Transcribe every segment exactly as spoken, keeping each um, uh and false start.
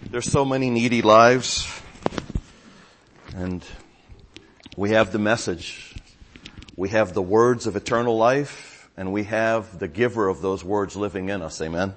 There's so many needy lives, and we have the message. We have the words of eternal life, and we have the giver of those words living in us. Amen.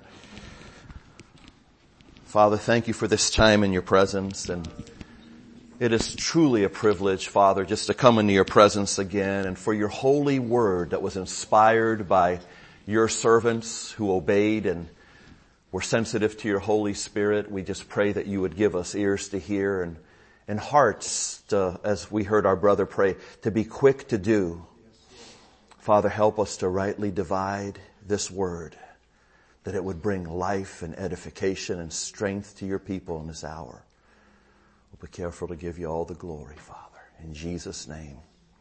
Father, thank you for this time in your presence, and it is truly a privilege, Father, just to come into your presence again, and for your holy word that was inspired by your servants who obeyed and were sensitive to your Holy Spirit. We just pray that you would give us ears to hear and, and hearts to, as we heard our brother pray, to be quick to do. Father, help us to rightly divide this word, that it would bring life and edification and strength to your people in this hour. We'll be careful to give you all the glory, Father. In Jesus' name,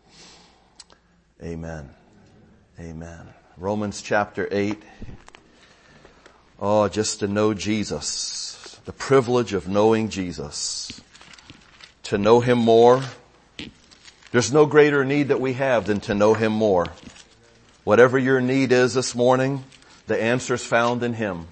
amen. Amen. Romans chapter eight. Oh, just to know Jesus, the privilege of knowing Jesus, to know him more. There's no greater need that we have than to know him more. Whatever your need is this morning, the answer's found in him.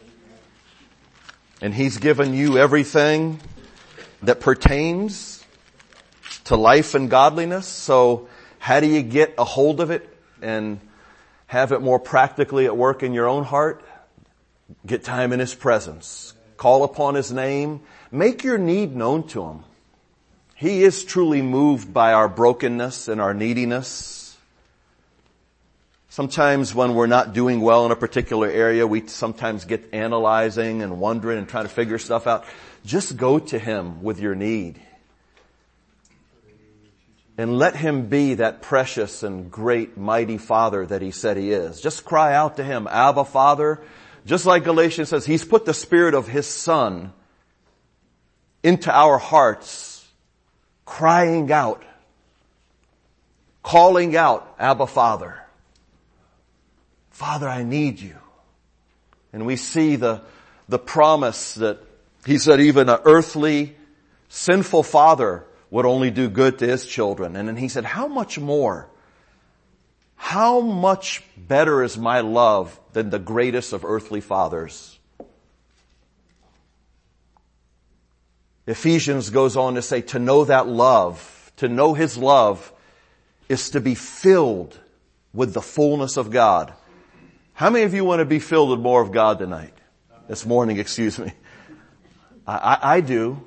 And he's given you everything that pertains to life and godliness. So how do you get a hold of it and have it more practically at work in your own heart? Get time in his presence. Call upon his name. Make your need known to him. He is truly moved by our brokenness and our neediness. Sometimes when we're not doing well in a particular area, we sometimes get analyzing and wondering and trying to figure stuff out. Just go to him with your need. And let him be that precious and great, mighty Father that he said he is. Just cry out to him, Abba, Father. Just like Galatians says, he's put the Spirit of his Son into our hearts, crying out, calling out, Abba, Father. Father, I need you. And we see the, the promise that he said even an earthly, sinful father would only do good to his children. And then he said, how much more? How much better is my love than the greatest of earthly fathers? Ephesians goes on to say, to know that love, to know his love, is to be filled with the fullness of God. How many of you want to be filled with more of God tonight? This morning, excuse me. I, I, I do.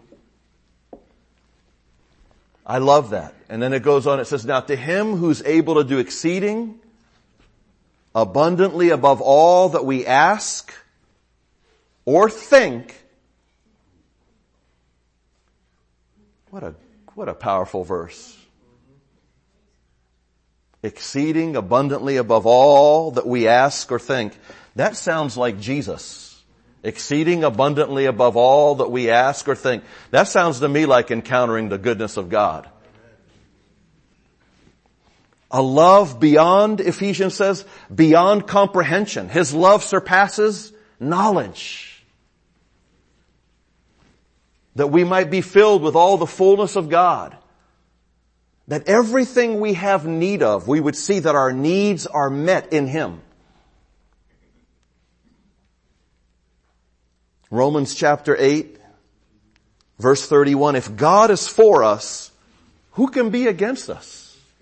I love that. And then it goes on, it says, now to him who's able to do exceeding abundantly above all that we ask or think. What a, what a powerful verse. Exceeding abundantly above all that we ask or think. That sounds like Jesus. Exceeding abundantly above all that we ask or think. That sounds to me like encountering the goodness of God. A love beyond, Ephesians says, beyond comprehension. His love surpasses knowledge. That we might be filled with all the fullness of God. That everything we have need of, we would see that our needs are met in him. Romans chapter eight, verse thirty-one, if God is for us, who can be against us?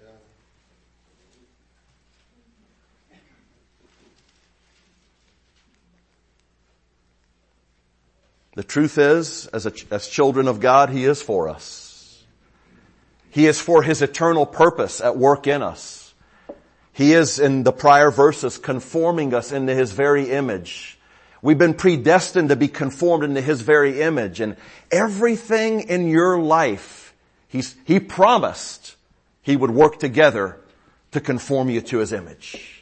The truth is, as, a, as children of God, he is for us. He is for his eternal purpose at work in us. He is, in the prior verses, conforming us into his very image. We've been predestined to be conformed into his very image. And everything in your life, he's, he promised he would work together to conform you to his image.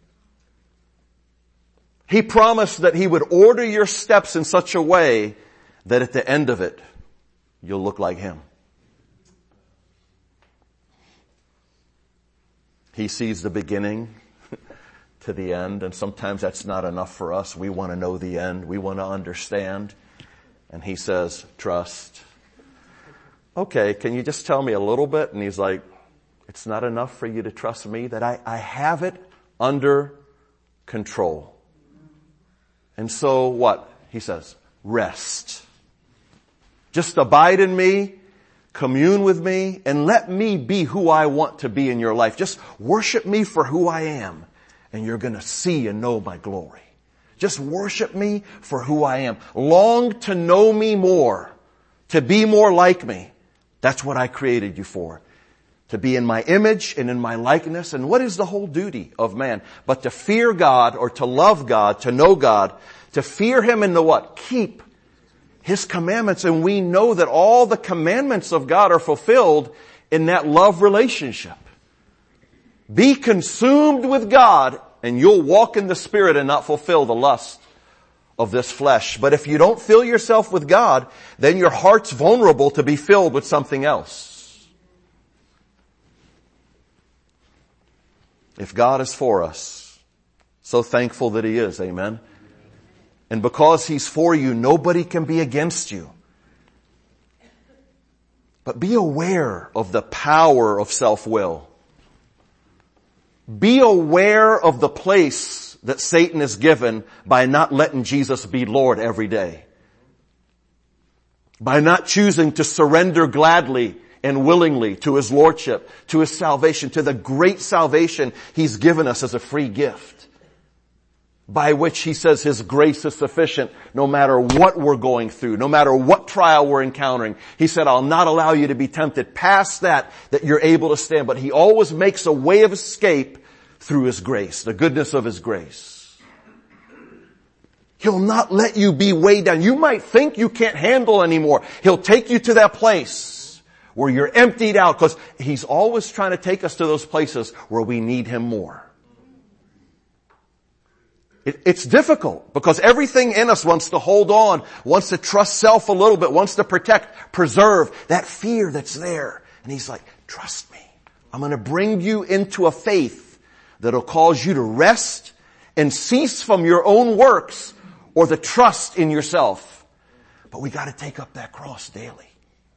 He promised that he would order your steps in such a way that at the end of it, you'll look like him. He sees the beginning to the end, and sometimes that's not enough for us. We want to know the end. We want to understand. And he says, trust. Okay, can you just tell me a little bit? And he's like, it's not enough for you to trust me, that I, I have it under control. And so what? He says, rest. Just abide in me, commune with me, and let me be who I want to be in your life. Just worship me for who I am, and you're going to see and know my glory. Just worship me for who I am. Long to know me more, to be more like me. That's what I created you for. To be in my image and in my likeness. And what is the whole duty of man? But to fear God, or to love God, to know God, to fear Him and to what? Keep His commandments. And we know that all the commandments of God are fulfilled in that love relationship. Be consumed with God, and you'll walk in the Spirit and not fulfill the lust of this flesh. But if you don't fill yourself with God, then your heart's vulnerable to be filled with something else. If God is for us, so thankful that He is, amen? And because He's for you, nobody can be against you. But be aware of the power of self-will. Be aware of the place that Satan is given by not letting Jesus be Lord every day. By not choosing to surrender gladly and willingly to His Lordship, to His salvation, to the great salvation He's given us as a free gift. By which He says His grace is sufficient no matter what we're going through, no matter what trial we're encountering. He said, I'll not allow you to be tempted past that, that you're able to stand. But He always makes a way of escape through His grace, the goodness of His grace. He'll not let you be weighed down. You might think you can't handle anymore. He'll take you to that place where you're emptied out, because He's always trying to take us to those places where we need Him more. It, it's difficult because everything in us wants to hold on, wants to trust self a little bit, wants to protect, preserve that fear that's there. And He's like, trust me. I'm going to bring you into a faith that'll cause you to rest and cease from your own works or the trust in yourself. But we got to take up that cross daily.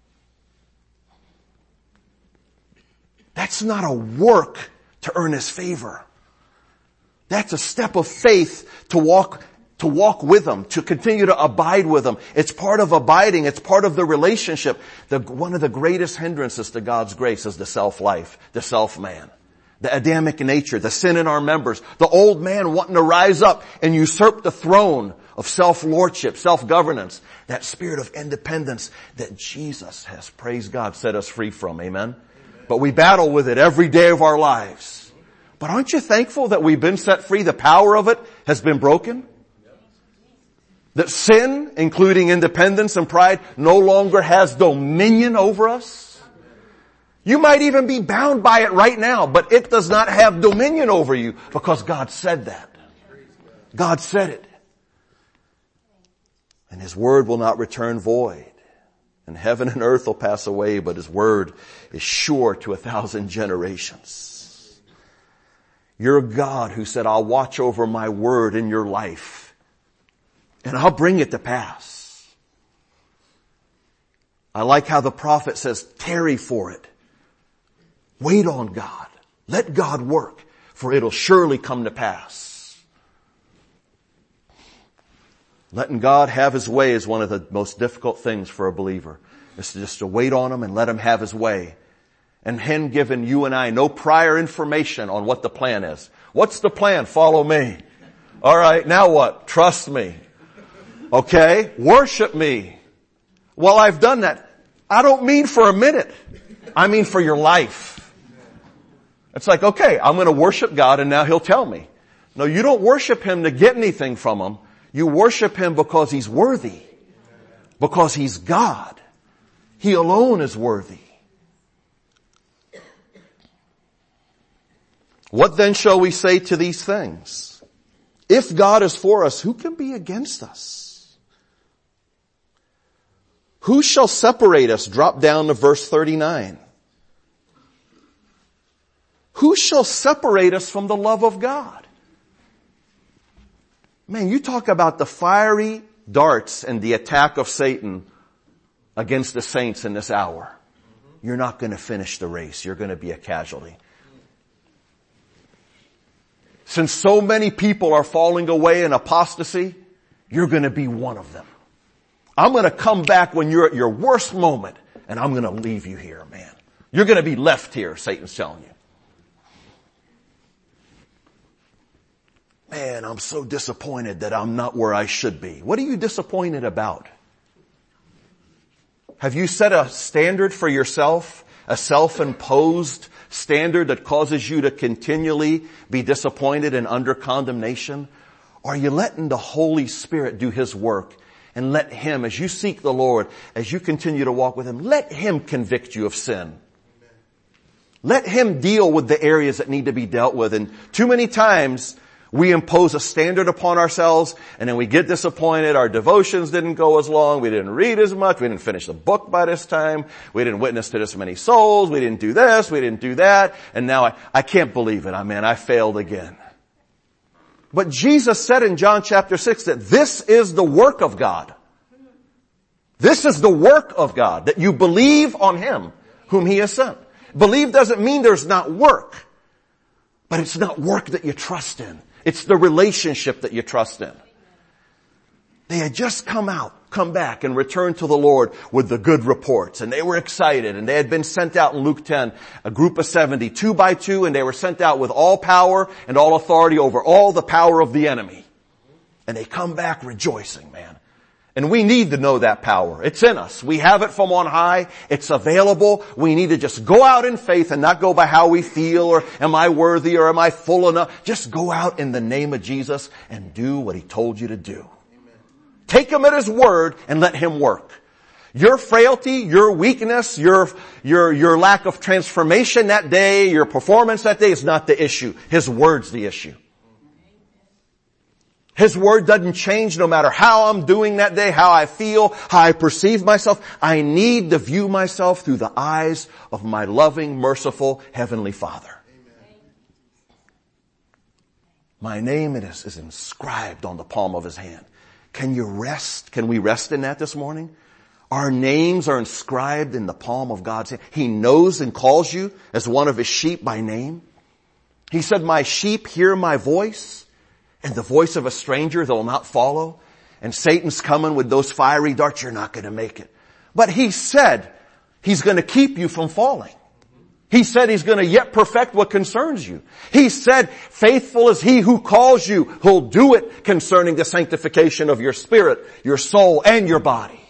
That's not a work to earn His favor. That's a step of faith to walk, to walk with Him, to continue to abide with Him. It's part of abiding. It's part of the relationship. The, one of the greatest hindrances to God's grace is the self-life, the self-man, the Adamic nature, the sin in our members, the old man wanting to rise up and usurp the throne of self-lordship, self-governance, that spirit of independence that Jesus has, praise God, set us free from. Amen? But we battle with it every day of our lives. But aren't you thankful that we've been set free? The power of it has been broken. That sin, including independence and pride, no longer has dominion over us. You might even be bound by it right now, but it does not have dominion over you because God said that. God said it. And His word will not return void. And heaven and earth will pass away, but His word is sure to a thousand generations. You're a God who said, I'll watch over my word in your life, and I'll bring it to pass. I like how the prophet says, tarry for it. Wait on God. Let God work, for it'll surely come to pass. Letting God have His way is one of the most difficult things for a believer. It's just to wait on Him and let Him have His way. And Him giving you and I no prior information on what the plan is. What's the plan? Follow me. All right, now what? Trust me. Okay? Worship me. Well, I've done that. I don't mean for a minute. I mean for your life. It's like, okay, I'm going to worship God and now He'll tell me. No, you don't worship Him to get anything from Him. You worship Him because He's worthy. Because He's God. He alone is worthy. What then shall we say to these things? If God is for us, who can be against us? Who shall separate us? Drop down to verse thirty-nine. Who shall separate us from the love of God? Man, you talk about the fiery darts and the attack of Satan against the saints in this hour. You're not going to finish the race. You're going to be a casualty. Since so many people are falling away in apostasy, you're going to be one of them. I'm going to come back when you're at your worst moment, and I'm going to leave you here, man. You're going to be left here, Satan's telling you. Man, I'm so disappointed that I'm not where I should be. What are you disappointed about? Have you set a standard for yourself, a self-imposed standard that causes you to continually be disappointed and under condemnation? Or are you letting the Holy Spirit do His work and let Him, as you seek the Lord, as you continue to walk with Him, let Him convict you of sin. Let Him deal with the areas that need to be dealt with. And too many times we impose a standard upon ourselves and then we get disappointed. Our devotions didn't go as long. We didn't read as much. We didn't finish the book by this time. We didn't witness to this many souls. We didn't do this. We didn't do that. And now I, I can't believe it. I mean, I failed again. But Jesus said in John chapter six that this is the work of God. This is the work of God, that you believe on Him whom He has sent. Believe doesn't mean there's not work, but it's not work that you trust in. It's the relationship that you trust in. They had just come out, come back and returned to the Lord with the good reports, and they were excited, and they had been sent out in Luke ten, a group of seventy, two by two, and they were sent out with all power and all authority over all the power of the enemy. And they come back rejoicing, man. And we need to know that power. It's in us. We have it from on high. It's available. We need to just go out in faith and not go by how we feel or am I worthy or am I full enough. Just go out in the name of Jesus and do what He told you to do. Amen. Take Him at His word and let Him work. Your frailty, your weakness, your, your, your lack of transformation that day, your performance that day is not the issue. His word's the issue. His word doesn't change no matter how I'm doing that day, how I feel, how I perceive myself. I need to view myself through the eyes of my loving, merciful, Heavenly Father. Amen. My name is, is inscribed on the palm of His hand. Can you rest? Can we rest in that this morning? Our names are inscribed in the palm of God's hand. He knows and calls you as one of His sheep by name. He said, my sheep hear my voice. And the voice of a stranger they'll not follow. And Satan's coming with those fiery darts. You're not going to make it. But He said He's going to keep you from falling. He said He's going to yet perfect what concerns you. He said, faithful is He who calls you, who'll do it concerning the sanctification of your spirit, your soul, and your body.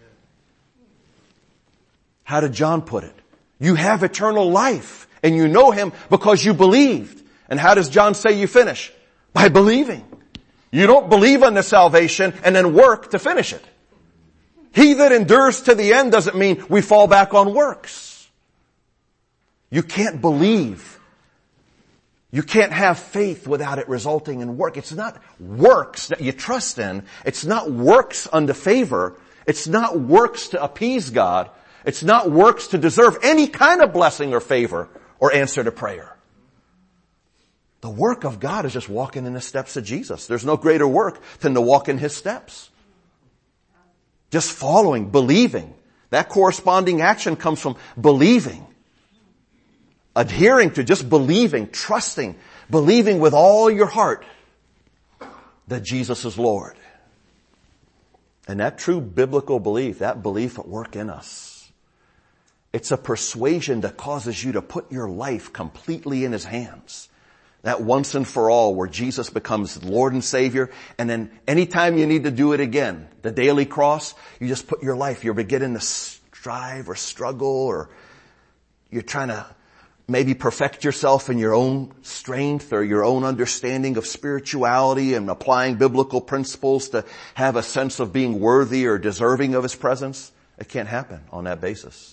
How did John put it? You have eternal life and you know Him because you believed. And how does John say you finish? By believing. You don't believe unto salvation and then work to finish it. He that endures to the end doesn't mean we fall back on works. You can't believe. You can't have faith without it resulting in work. It's not works that you trust in. It's not works unto favor. It's not works to appease God. It's not works to deserve any kind of blessing or favor or answer to prayer. The work of God is just walking in the steps of Jesus. There's no greater work than to walk in His steps. Just following, believing. That corresponding action comes from believing. Adhering to just believing, trusting, believing with all your heart that Jesus is Lord. And that true biblical belief, that belief at work in us. It's a persuasion that causes you to put your life completely in His hands. That once and for all where Jesus becomes Lord and Savior. And then anytime you need to do it again, the daily cross, you just put your life, you're beginning to strive or struggle or you're trying to maybe perfect yourself in your own strength or your own understanding of spirituality and applying biblical principles to have a sense of being worthy or deserving of His presence. It can't happen on that basis.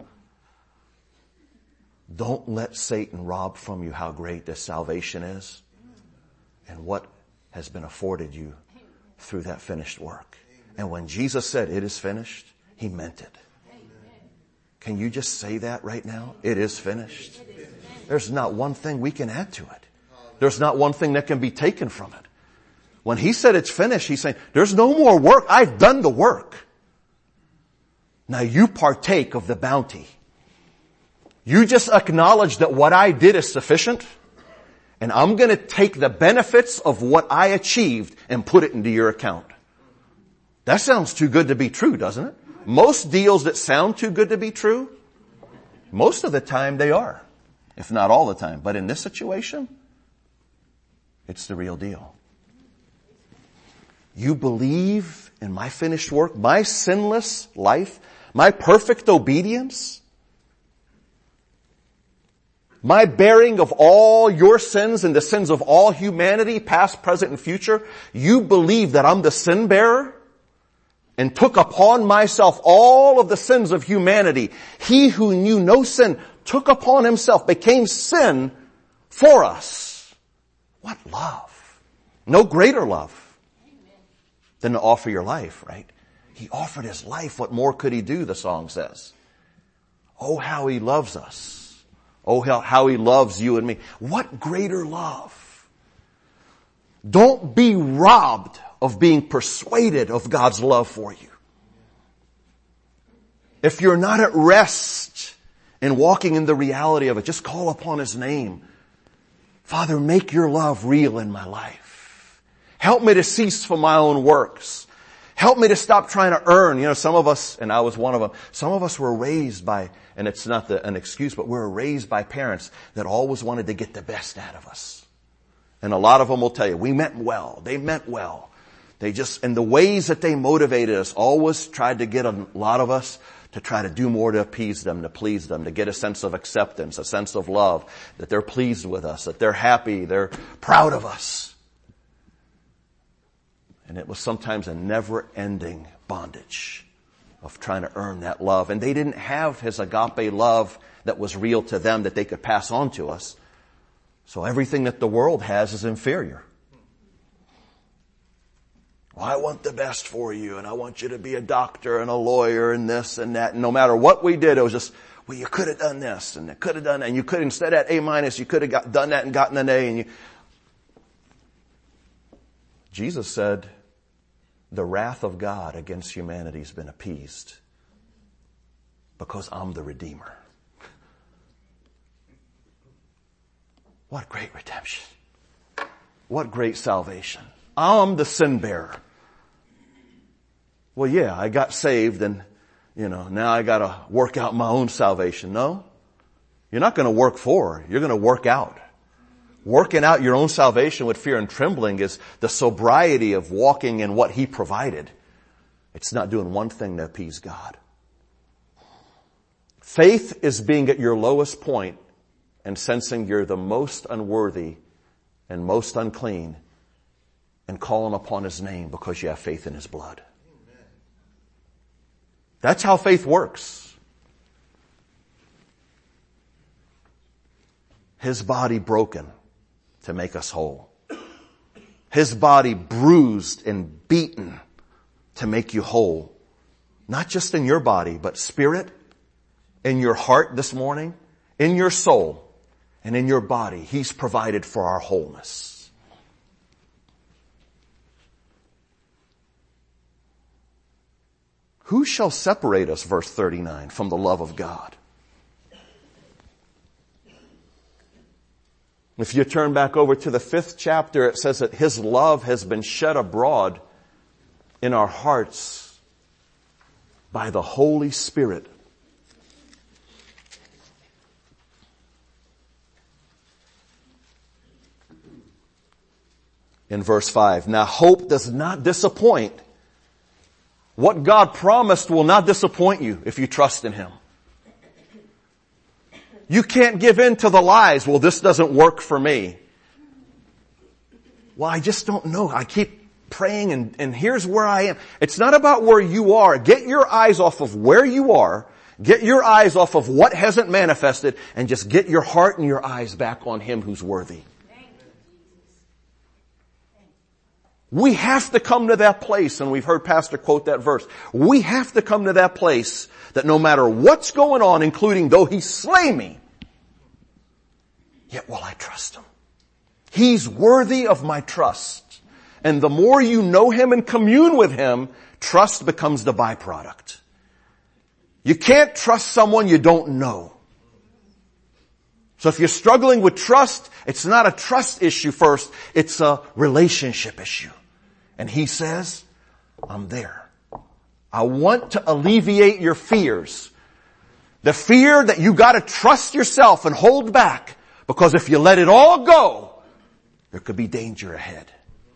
Don't let Satan rob from you how great this salvation is and what has been afforded you through that finished work. And when Jesus said it is finished, He meant it. Can you just say that right now? It is finished. There's not one thing we can add to it. There's not one thing that can be taken from it. When He said it's finished, He's saying, there's no more work. I've done the work. Now you partake of the bounty. You just acknowledge that what I did is sufficient, and I'm going to take the benefits of what I achieved and put it into your account. That sounds too good to be true, doesn't it? Most deals that sound too good to be true, most of the time they are, if not all the time. But in this situation, it's the real deal. You believe in my finished work, my sinless life, my perfect obedience, my bearing of all your sins and the sins of all humanity, past, present, and future. You believe that I'm the sin bearer and took upon myself all of the sins of humanity. He who knew no sin took upon himself, became sin for us. What love. No greater love than to offer your life, right? He offered his life. What more could he do, the song says. Oh, how he loves us. Oh, how, how he loves you and me. What greater love. Don't be robbed of being persuaded of God's love for you. If you're not at rest in walking in the reality of it, just call upon his name. Father, make your love real in my life. Help me to cease from my own works. Help me to stop trying to earn. You know, some of us, and I was one of them, some of us were raised by, and it's not the, an excuse, but we were raised by parents that always wanted to get the best out of us. And a lot of them will tell you, we meant well. They meant well. They just, and the ways that they motivated us always tried to get a lot of us to try to do more to appease them, to please them, to get a sense of acceptance, a sense of love, that they're pleased with us, that they're happy, they're proud of us. And it was sometimes a never-ending bondage of trying to earn that love. And they didn't have his agape love that was real to them that they could pass on to us. So everything that the world has is inferior. Well, I want the best for you, and I want you to be a doctor and a lawyer and this and that. And no matter what we did, it was just, well, you could have done this and you could have done that. And you could, instead of A minus, you could have got, done that and gotten an A. And you, Jesus said, the wrath of God against humanity has been appeased because I'm the Redeemer. What great redemption. What great salvation. I'm the sin bearer. Well, yeah, I got saved and, you know, now I gotta work out my own salvation. No. You're not gonna work for, you're gonna work out. Working out your own salvation with fear and trembling is the sobriety of walking in what he provided. It's not doing one thing to appease God. Faith is being at your lowest point and sensing you're the most unworthy and most unclean and calling upon his name because you have faith in his blood. Amen. That's how faith works. His body broken to make us whole. His body bruised and beaten to make you whole. Not just in your body, but spirit, in your heart this morning, in your soul, and in your body. He's provided for our wholeness. Who shall separate us, verse thirty-nine, from the love of God? If you turn back over to the fifth chapter, it says that his love has been shed abroad in our hearts by the Holy Spirit. In verse five, now hope does not disappoint. What God promised will not disappoint you if you trust in him. You can't give in to the lies. Well, this doesn't work for me. Well, I just don't know. I keep praying and, and here's where I am. It's not about where you are. Get your eyes off of where you are. Get your eyes off of what hasn't manifested and just get your heart and your eyes back on him who's worthy. We have to come to that place, and we've heard Pastor quote that verse. We have to come to that place that no matter what's going on, including though he slay me, yet will I trust him. He's worthy of my trust. And the more you know him and commune with him, trust becomes the byproduct. You can't trust someone you don't know. So if you're struggling with trust, it's not a trust issue first, it's a relationship issue. And he says, I'm there. I want to alleviate your fears. The fear that you gotta trust yourself and hold back, because if you let it all go, there could be danger ahead.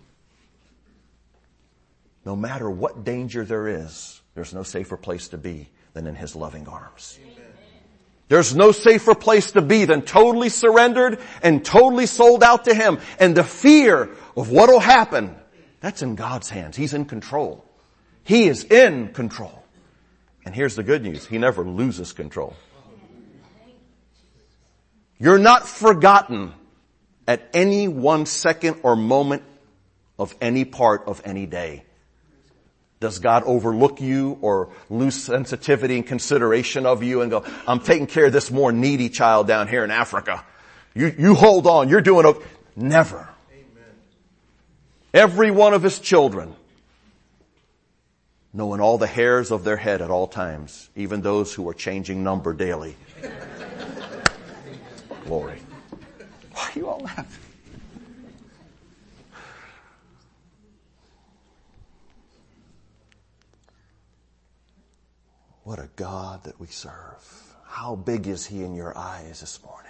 No matter what danger there is, there's no safer place to be than in His loving arms. Amen. There's no safer place to be than totally surrendered and totally sold out to Him. And the fear of what will happen, that's in God's hands. He's in control. He is in control. And here's the good news. He never loses control. You're not forgotten at any one second or moment of any part of any day. Does God overlook you or lose sensitivity and consideration of you and go, I'm taking care of this more needy child down here in Africa. You, you hold on. You're doing okay. Never. Amen. Every one of His children, knowing all the hairs of their head at all times, even those who are changing number daily. Glory. Why are you all laughing? What a God that we serve. How big is He in your eyes this morning?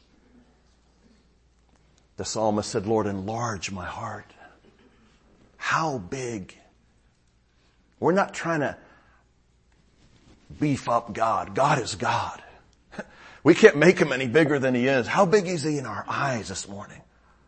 The psalmist said, Lord, enlarge my heart. How big? We're not trying to beef up God. God is God. We can't make Him any bigger than He is. How big is He in our eyes this morning?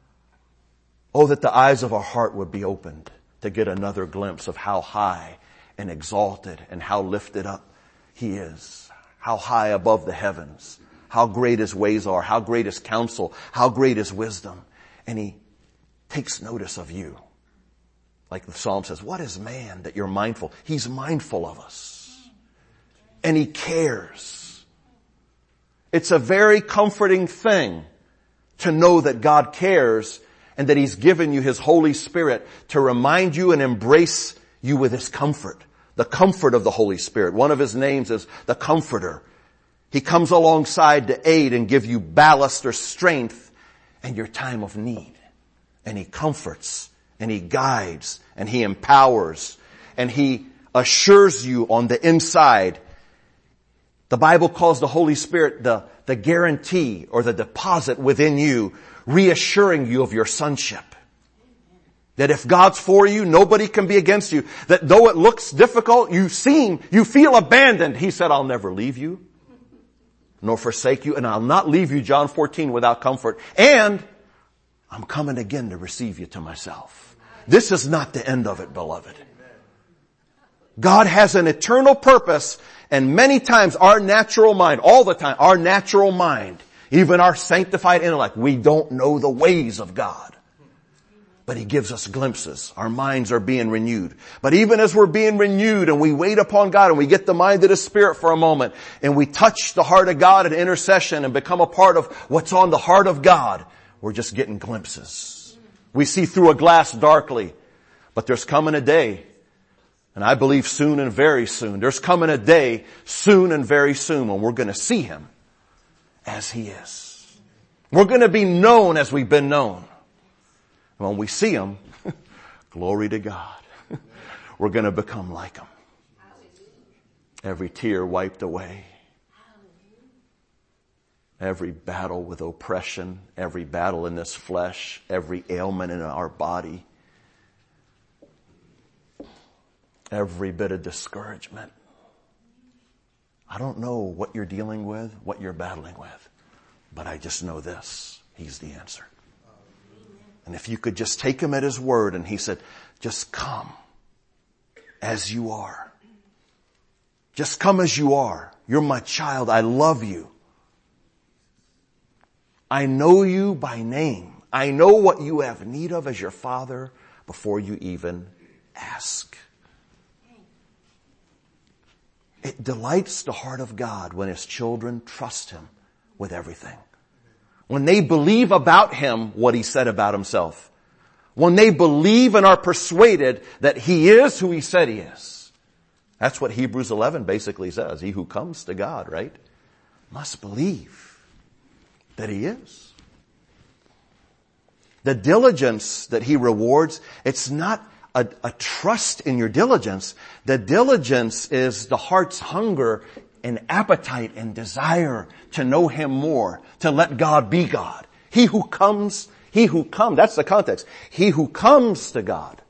Oh, that the eyes of our heart would be opened to get another glimpse of how high and exalted and how lifted up He is. How high above the heavens. How great His ways are. How great His counsel. How great His wisdom. And He takes notice of you. Like the Psalm says, what is man that you're mindful? He's mindful of us. And He cares. It's a very comforting thing to know that God cares and that He's given you His Holy Spirit to remind you and embrace you with His comfort. The comfort of the Holy Spirit. One of His names is the Comforter. He comes alongside to aid and give you ballast or strength in your time of need. And He comforts. And He guides, and He empowers, and He assures you on the inside. The Bible calls the Holy Spirit the, the guarantee or the deposit within you, reassuring you of your sonship. That if God's for you, nobody can be against you. That though it looks difficult, you seem, you feel abandoned. He said, I'll never leave you, nor forsake you, and I'll not leave you, John fourteen, without comfort. And I'm coming again to receive you to myself. This is not the end of it, beloved. God has an eternal purpose, and many times our natural mind, all the time, our natural mind, even our sanctified intellect, we don't know the ways of God. But He gives us glimpses. Our minds are being renewed. But even as we're being renewed and we wait upon God and we get the mind of the Spirit for a moment and we touch the heart of God in intercession and become a part of what's on the heart of God, we're just getting glimpses. We see through a glass darkly, but there's coming a day, and I believe soon and very soon, there's coming a day soon and very soon when we're going to see Him as He is. We're going to be known as we've been known. And when we see Him, glory to God, we're going to become like Him. Every tear wiped away. Every battle with oppression, every battle in this flesh, every ailment in our body, every bit of discouragement. I don't know what you're dealing with, what you're battling with, but I just know this. He's the answer. And if you could just take Him at His word, and He said, just come as you are. Just come as you are. You're my child. I love you. I know you by name. I know what you have need of as your Father before you even ask. It delights the heart of God when His children trust Him with everything. When they believe about Him what He said about Himself. When they believe and are persuaded that He is who He said He is. That's what Hebrews eleven basically says. He who comes to God, right, must believe that He is. The diligence that He rewards, it's not a, a trust in your diligence. The diligence is the heart's hunger and appetite and desire to know Him more, to let God be God. He who comes, he who comes, that's the context. He who comes to God.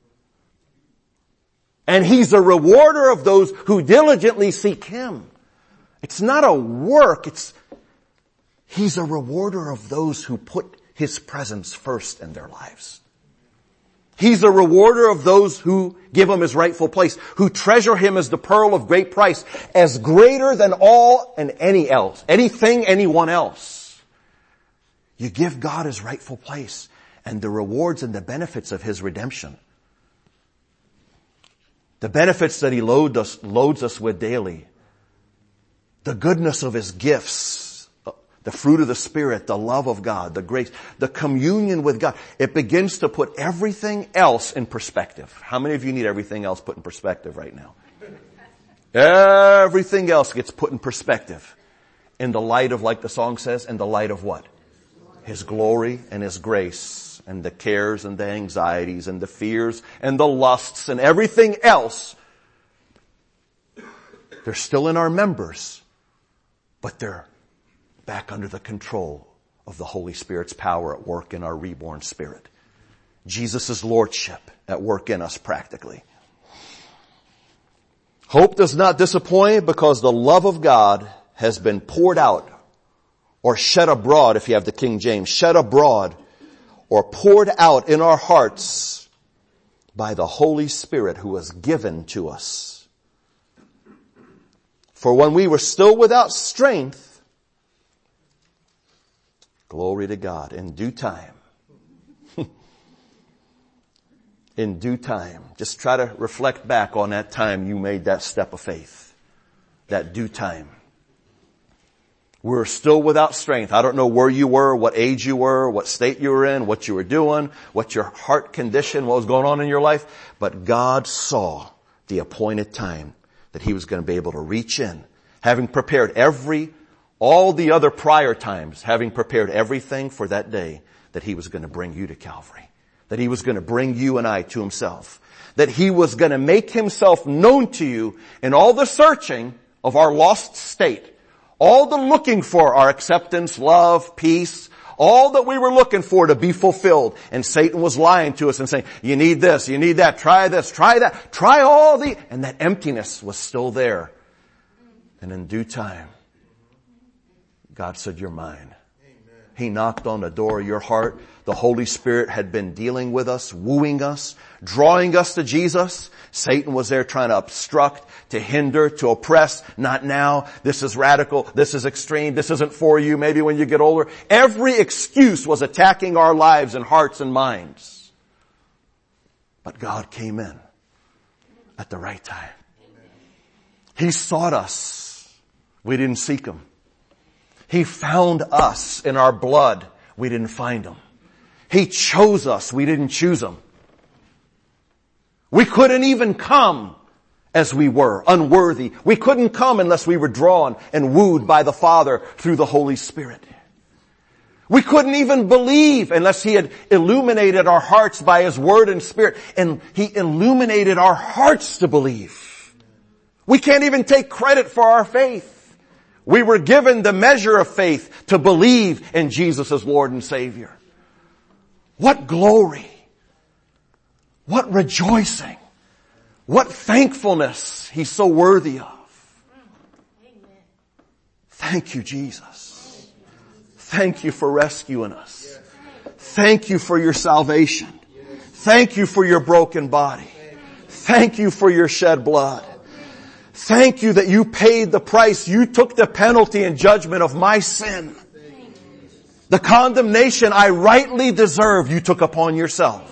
And He's a rewarder of those who diligently seek Him. It's not a work, it's, He's a rewarder of those who put His presence first in their lives. He's a rewarder of those who give Him His rightful place, who treasure Him as the pearl of great price, as greater than all and any else, anything, anyone else. You give God His rightful place and the rewards and the benefits of His redemption. The benefits that He load us, loads us with daily. The goodness of His gifts, the fruit of the Spirit, the love of God, the grace, the communion with God. It begins to put everything else in perspective. How many of you need everything else put in perspective right now? Everything else gets put in perspective. In the light of, like the song says, in the light of what? His glory and His grace, and the cares and the anxieties and the fears and the lusts and everything else. They're still in our members, but they're back under the control of the Holy Spirit's power at work in our reborn spirit. Jesus' lordship at work in us practically. Hope does not disappoint because the love of God has been poured out, or shed abroad if you have the King James, shed abroad or poured out in our hearts by the Holy Spirit who was given to us. For when we were still without strength, glory to God, in due time, in due time, just try to reflect back on that time you made that step of faith, that due time. We're still without strength. I don't know where you were, what age you were, what state you were in, what you were doing, what your heart condition, what was going on in your life. But God saw the appointed time that He was going to be able to reach in, having prepared every, all the other prior times, having prepared everything for that day that He was going to bring you to Calvary, that He was going to bring you and I to Himself, that He was going to make Himself known to you in all the searching of our lost state. All the looking for our acceptance, love, peace, all that we were looking for to be fulfilled. And Satan was lying to us and saying, you need this, you need that, try this, try that, try all the, and that emptiness was still there. And in due time, God said, you're mine. Amen. He knocked on the door of your heart. The Holy Spirit had been dealing with us, wooing us, drawing us to Jesus. Satan was there trying to obstruct, to hinder, to oppress. Not now. This is radical. This is extreme. This isn't for you. Maybe when you get older. Every excuse was attacking our lives and hearts and minds. But God came in at the right time. He sought us. We didn't seek Him. He found us in our blood. We didn't find Him. He chose us. We didn't choose Him. We couldn't even come as we were, unworthy. We couldn't come unless we were drawn and wooed by the Father through the Holy Spirit. We couldn't even believe unless He had illuminated our hearts by His Word and Spirit. And He illuminated our hearts to believe. We can't even take credit for our faith. We were given the measure of faith to believe in Jesus as Lord and Savior. What glory! What rejoicing! What thankfulness He's so worthy of. Thank you, Jesus. Thank you for rescuing us. Thank you for your salvation. Thank you for your broken body. Thank you for your shed blood. Thank you that you paid the price. You took the penalty and judgment of my sin. The condemnation I rightly deserved, you took upon yourself.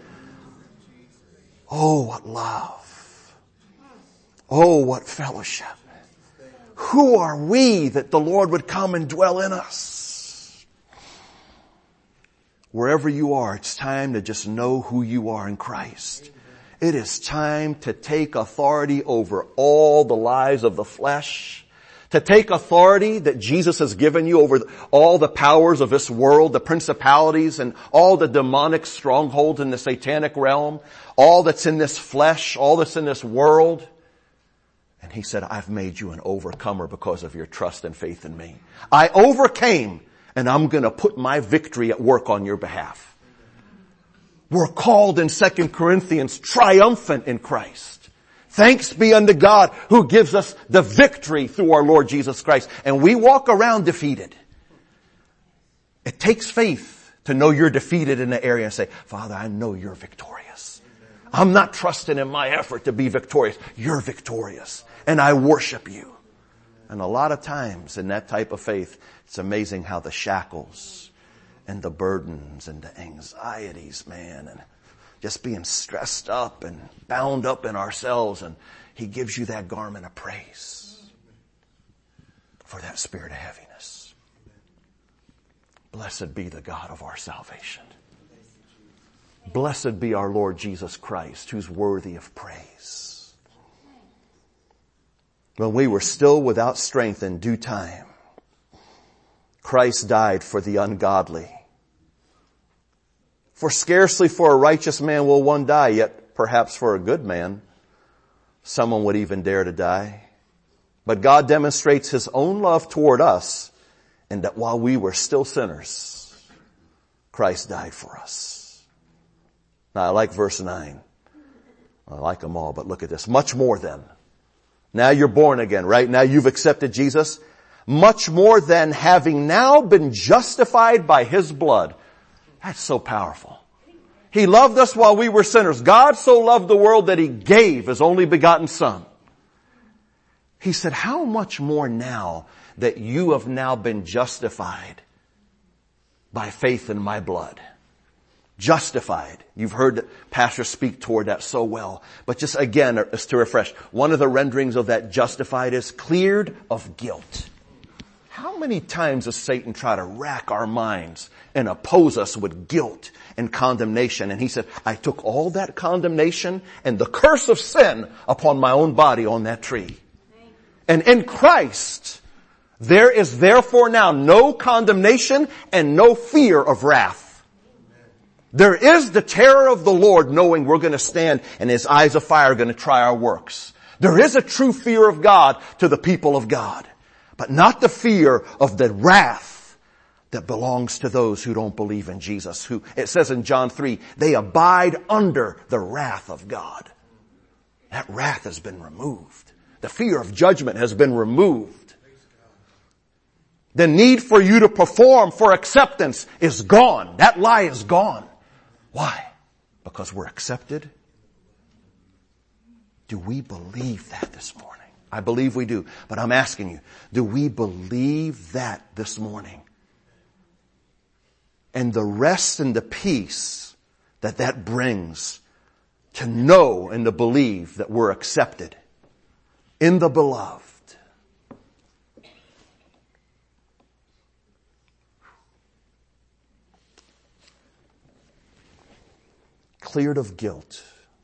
Oh, what love. Oh, what fellowship. Who are we that the Lord would come and dwell in us? Wherever you are, it's time to just know who you are in Christ. It is time to take authority over all the lies of the flesh, To take authority that Jesus has given you over all the powers of this world, the principalities and all the demonic strongholds in the satanic realm, all that's in this flesh, all that's in this world. And he said, I've made you an overcomer because of your trust and faith in me. I overcame, and I'm going to put my victory at work on your behalf. We're called in Second Corinthians triumphant in Christ. Thanks be unto God who gives us the victory through our Lord Jesus Christ. And we walk around defeated. It takes faith to know you're defeated in the area and say, Father, I know you're victorious. I'm not trusting in my effort to be victorious. You're victorious. And I worship you. And a lot of times in that type of faith, it's amazing how the shackles and the burdens and the anxieties, man, and just being stressed up and bound up in ourselves, and he gives you that garment of praise for that spirit of heaviness. Blessed be the God of our salvation. Blessed be our Lord Jesus Christ, who's worthy of praise. When we were still without strength in due time, Christ died for the ungodly. For scarcely for a righteous man will one die, yet perhaps for a good man, someone would even dare to die. But God demonstrates his own love toward us, in that while we were still sinners, Christ died for us. Now I like verse nine. I like them all, but look at this. Much more then. Now you're born again, right? Now you've accepted Jesus. Much more than, having now been justified by his blood. That's so powerful. He loved us while we were sinners. God so loved the world that he gave his only begotten Son. He said, how much more now that you have now been justified by faith in my blood? Justified. You've heard pastors speak toward that so well. But just again, just to refresh, one of the renderings of that justified is cleared of guilt. How many times does Satan try to rack our minds and oppose us with guilt and condemnation? And he said, I took all that condemnation and the curse of sin upon my own body on that tree. And in Christ, there is therefore now no condemnation and no fear of wrath. There is the terror of the Lord, knowing we're going to stand and his eyes of fire are going to try our works. There is a true fear of God to the people of God. But not the fear of the wrath that belongs to those who don't believe in Jesus. Who, it says in John three, they abide under the wrath of God. That wrath has been removed. The fear of judgment has been removed. The need for you to perform for acceptance is gone. That lie is gone. Why? Because we're accepted. Do we believe that this morning? I believe we do. But I'm asking you, do we believe that this morning? And the rest and the peace that that brings to know and to believe that we're accepted in the beloved. Cleared of guilt.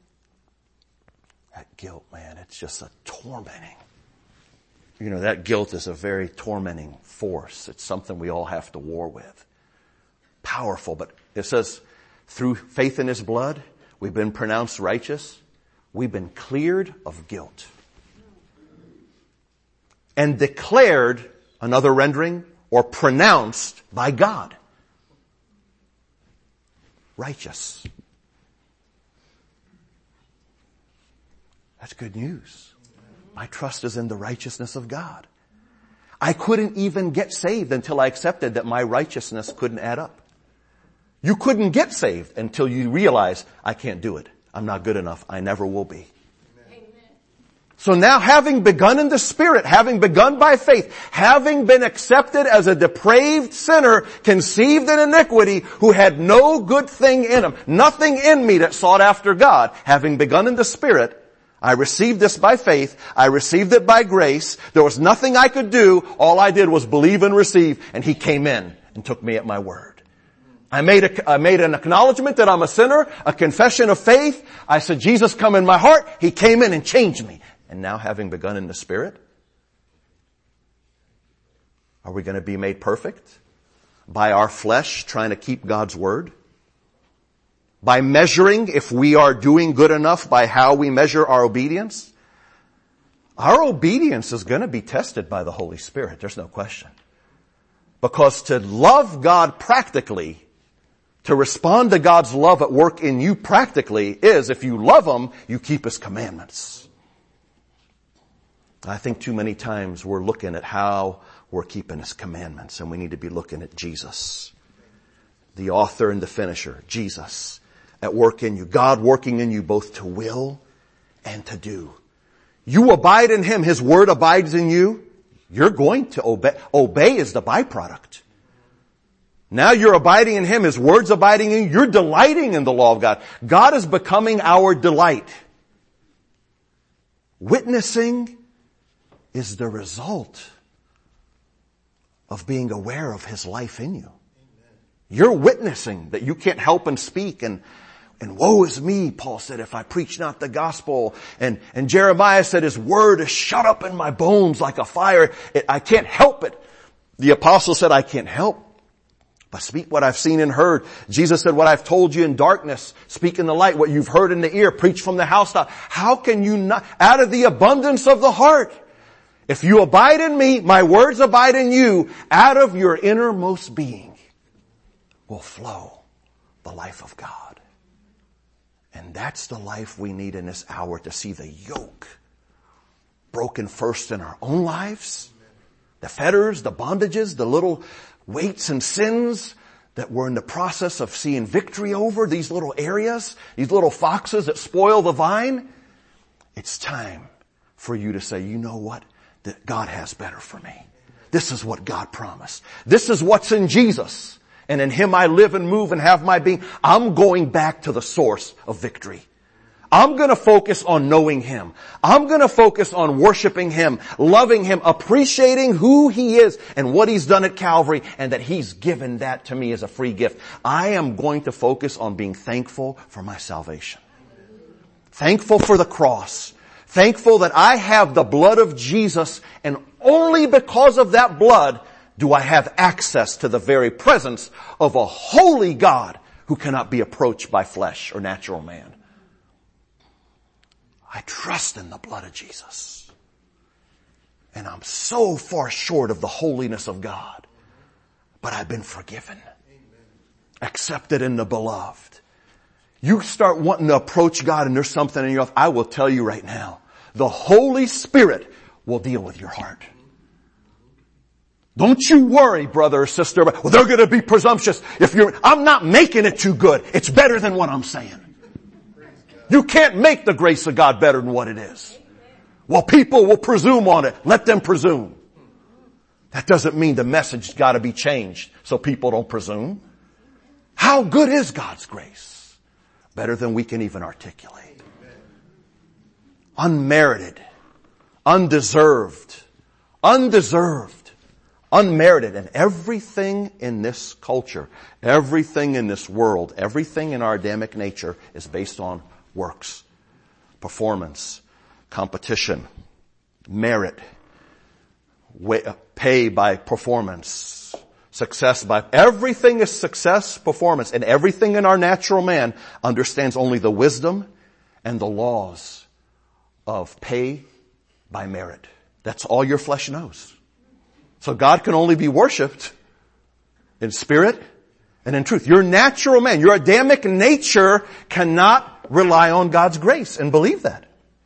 That guilt, man, it's just a tormenting. You know, that guilt is a very tormenting force. It's something we all have to war with. Powerful, but it says, through faith in his blood, we've been pronounced righteous. We've been cleared of guilt. And declared, another rendering, or pronounced by God. Righteous. That's good news. My trust is in the righteousness of God. I couldn't even get saved until I accepted that my righteousness couldn't add up. You couldn't get saved until you realize, I can't do it. I'm not good enough. I never will be. Amen. So now, having begun in the Spirit, having begun by faith, having been accepted as a depraved sinner, conceived in iniquity, who had no good thing in him, nothing in me that sought after God, having begun in the Spirit, I received this by faith. I received it by grace. There was nothing I could do. All I did was believe and receive, and he came in and took me at my word. I made a, I made an acknowledgement that I'm a sinner, a confession of faith. I said, Jesus, come in my heart. He came in and changed me. And now, having begun in the Spirit, Are we going to be made perfect by our flesh trying to keep God's word? By measuring if we are doing good enough by how we measure our obedience? Our obedience is going to be tested by the Holy Spirit. There's no question. Because to love God practically, to respond to God's love at work in you practically is, if you love Him, you keep His commandments. I think too many times we're looking at how we're keeping His commandments, and we need to be looking at Jesus, the author and the finisher, Jesus, at work in you. God working in you both to will and to do. You abide in Him. His word abides in you. You're going to obey. Obey is the byproduct. Now you're abiding in Him. His word's abiding in you. You're delighting in the law of God. God is becoming our delight. Witnessing is the result of being aware of His life in you. You're witnessing that you can't help and speak, and And woe is me, Paul said, if I preach not the gospel. And, and Jeremiah said, His word is shut up in my bones like a fire. It, I can't help it. The apostle said, I can't help but speak what I've seen and heard. Jesus said, what I've told you in darkness, speak in the light. What you've heard in the ear, preach from the housetop. How can you not, out of the abundance of the heart, if you abide in me, my words abide in you, out of your innermost being will flow the life of God. And that's the life we need in this hour, to see the yoke broken first in our own lives, the fetters, the bondages, the little weights and sins that we're in the process of seeing victory over, these little areas, these little foxes that spoil the vine. It's time for you to say, you know what? That God has better for me. This is what God promised. This is what's in Jesus. And in Him I live and move and have my being. I'm going back to the source of victory. I'm going to focus on knowing Him. I'm going to focus on worshiping Him, loving Him, appreciating who He is and what He's done at Calvary, and that He's given that to me as a free gift. I am going to focus on being thankful for my salvation. Thankful for the cross. Thankful that I have the blood of Jesus, and only because of that blood do I have access to the very presence of a holy God who cannot be approached by flesh or natural man. I trust in the blood of Jesus. And I'm so far short of the holiness of God. But I've been forgiven. Accepted in the beloved. You start wanting to approach God and there's something in your life, I will tell you right now, the Holy Spirit will deal with your heart. Don't you worry, brother or sister, well, they're going to be presumptuous. If you're, I'm not making it too good. It's better than what I'm saying. You can't make the grace of God better than what it is. Well, people will presume on it. Let them presume. That doesn't mean the message's got to be changed so people don't presume. How good is God's grace? Better than we can even articulate. Unmerited, undeserved, undeserved, unmerited. And everything in this culture, everything in this world, everything in our Adamic nature is based on works, performance, competition, merit, pay by performance, success by, everything is success, performance, and everything in our natural man understands only the wisdom and the laws of pay by merit. That's all your flesh knows. So God can only be worshiped in spirit and in truth. Your natural man, your Adamic nature cannot rely on God's grace, and believe that.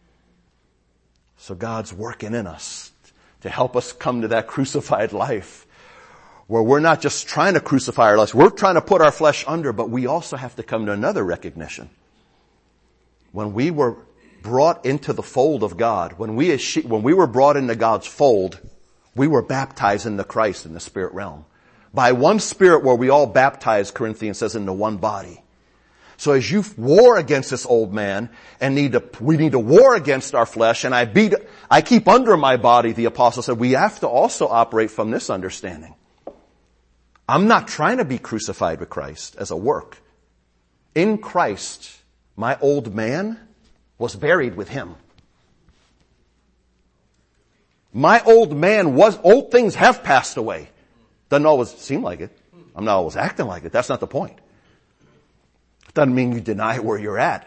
So God's working in us to help us come to that crucified life where we're not just trying to crucify our lives. We're trying to put our flesh under, but we also have to come to another recognition. When we were brought into the fold of God, when we, when we were brought into God's fold, we were baptized into Christ in the spirit realm. By one spirit were we all baptized, Corinthians says, into one body. So as you war against this old man and need to, we need to war against our flesh, and I beat, I keep under my body, the apostle said, we have to also operate from this understanding. I'm not trying to be crucified with Christ as a work. In Christ, my old man was buried with Him. My old man was, old things have passed away. Doesn't always seem like it. I'm not always acting like it. That's not the point. Doesn't mean you deny where you're at.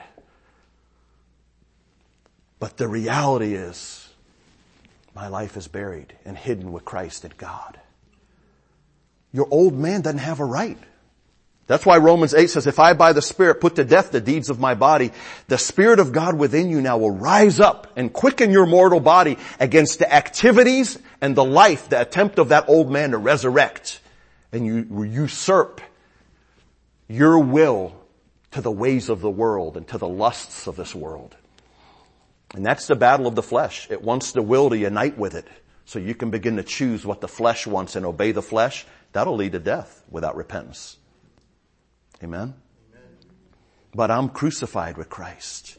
But the reality is, my life is buried and hidden with Christ in God. Your old man doesn't have a right. That's why Romans eight says, if I by the Spirit put to death the deeds of my body, the Spirit of God within you now will rise up and quicken your mortal body against the activities and the life, the attempt of that old man to resurrect. And you usurp your will to the ways of the world and to the lusts of this world. And that's the battle of the flesh. It wants the will to unite with it. So you can begin to choose what the flesh wants and obey the flesh. That'll lead to death without repentance. Amen? Amen. But I'm crucified with Christ.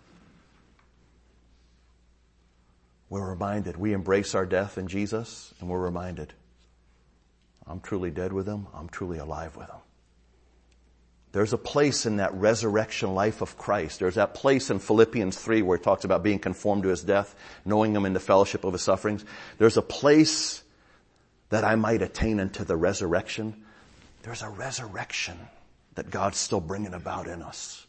We're reminded, we embrace our death in Jesus, and we're reminded, I'm truly dead with him. I'm truly alive with him. There's a place in that resurrection life of Christ. There's that place in Philippians three where it talks about being conformed to his death, knowing him in the fellowship of his sufferings. There's a place that I might attain unto the resurrection. There's a resurrection that God's still bringing about in us.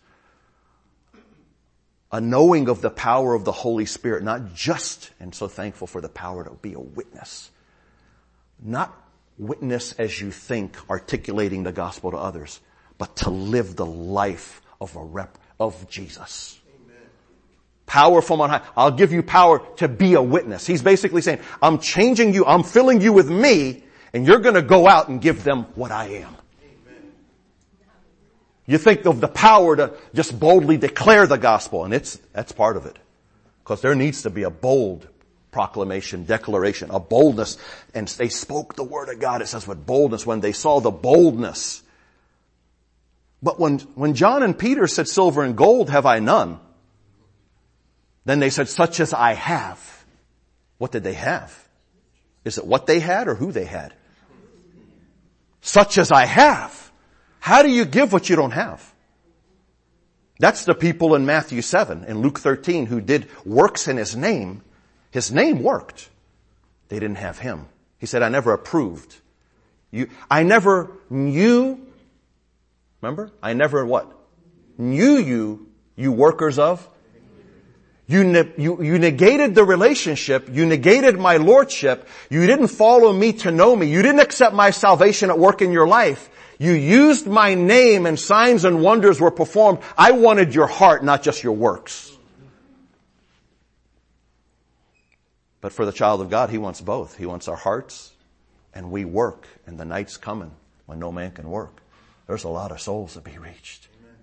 A knowing of the power of the Holy Spirit, not just, and so thankful for the power to be a witness. Not witness as you think, articulating the gospel to others, but to live the life of a rep of Jesus. Amen. Power from on high. I'll give you power to be a witness. He's basically saying, I'm changing you, I'm filling you with me, and you're gonna go out and give them what I am. Amen. You think of the power to just boldly declare the gospel, and it's, that's part of it. Because there needs to be a bold proclamation, declaration, a boldness. And they spoke the word of God, it says, with boldness when they saw the boldness. But when, when John and Peter said, silver and gold have I none, then they said, such as I have. What did they have? Is it what they had or who they had? Such as I have. How do you give what you don't have? That's the people in Matthew seven and Luke thirteen who did works in his name. His name worked. They didn't have him. He said, I never approved. You, I never knew. Remember? I never what? Knew you, you workers of. You, ne- you, you negated the relationship. You negated my lordship. You didn't follow me to know me. You didn't accept my salvation at work in your life. You used my name and signs and wonders were performed. I wanted your heart, not just your works. But for the child of God, he wants both. He wants our hearts, and we work, and the night's coming when no man can work. There's a lot of souls to be reached. Amen.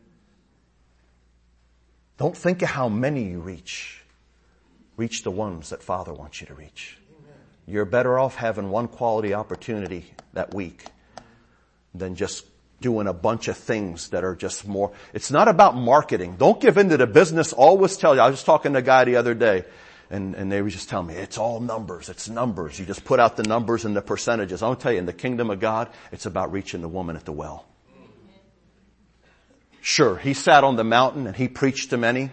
Don't think of how many you reach. Reach the ones that Father wants you to reach. Amen. You're better off having one quality opportunity that week than just doing a bunch of things that are just more. It's not about marketing. Don't give in to the business. Always tell you. I was just talking to a guy the other day, and, and they were just telling me, it's all numbers. It's numbers. You just put out the numbers and the percentages. I'll tell you, in the kingdom of God, it's about reaching the woman at the well. Sure, he sat on the mountain and he preached to many.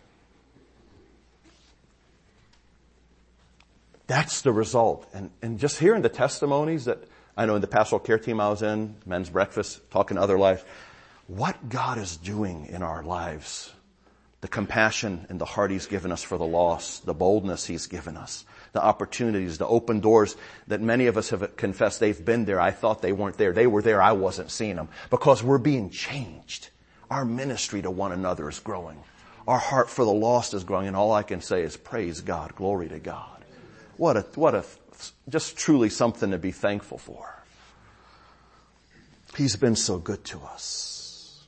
That's the result. And, and just hearing the testimonies that I know in the pastoral care team I was in, men's breakfast, talking to other lives, what God is doing in our lives, the compassion and the heart he's given us for the lost, the boldness he's given us, the opportunities, the open doors that many of us have confessed they've been there. I thought they weren't there. They were there. I wasn't seeing them because we're being changed. Our ministry to one another is growing. Our heart for the lost is growing, and all I can say is praise God, glory to God. What a, what a, just truly something to be thankful for. He's been so good to us.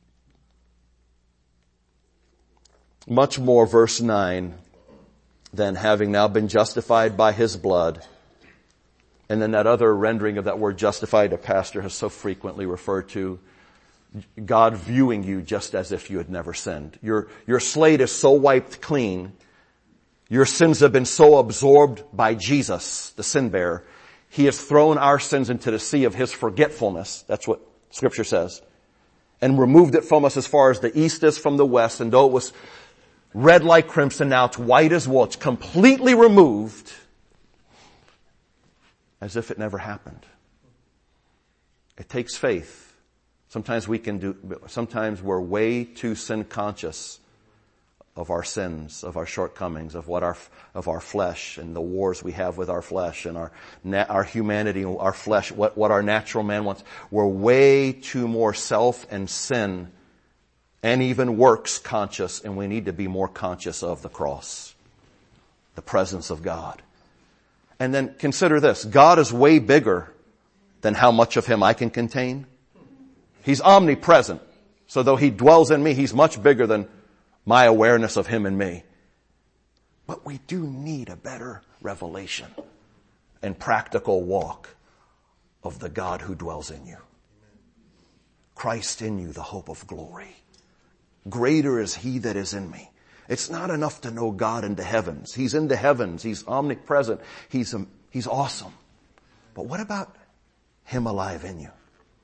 Much more, verse nine, than having now been justified by his blood. And then that other rendering of that word justified, a pastor has so frequently referred to, God viewing you just as if you had never sinned. Your, your slate is so wiped clean. Your sins have been so absorbed by Jesus, the sin bearer. He has thrown our sins into the sea of his forgetfulness. That's what Scripture says. And removed it from us as far as the east is from the west. And though it was red like crimson, now it's white as wool. It's completely removed. as if it never happened. It takes faith. Sometimes we can do, sometimes we're way too sin conscious of our sins, of our shortcomings, of what our, of our flesh and the wars we have with our flesh and our, our humanity, our flesh, what, what our natural man wants. We're way too more self and sin and even works conscious, and we need to be more conscious of the cross, the presence of God. And then consider this. God is way bigger than how much of Him I can contain. He's omnipresent. So though He dwells in me, He's much bigger than my awareness of Him and me. But we do need a better revelation and practical walk of the God who dwells in you. Christ in you, the hope of glory. Greater is He that is in me. It's not enough to know God in the heavens. He's in the heavens. He's omnipresent. He's, um, he's awesome. But what about Him alive in you?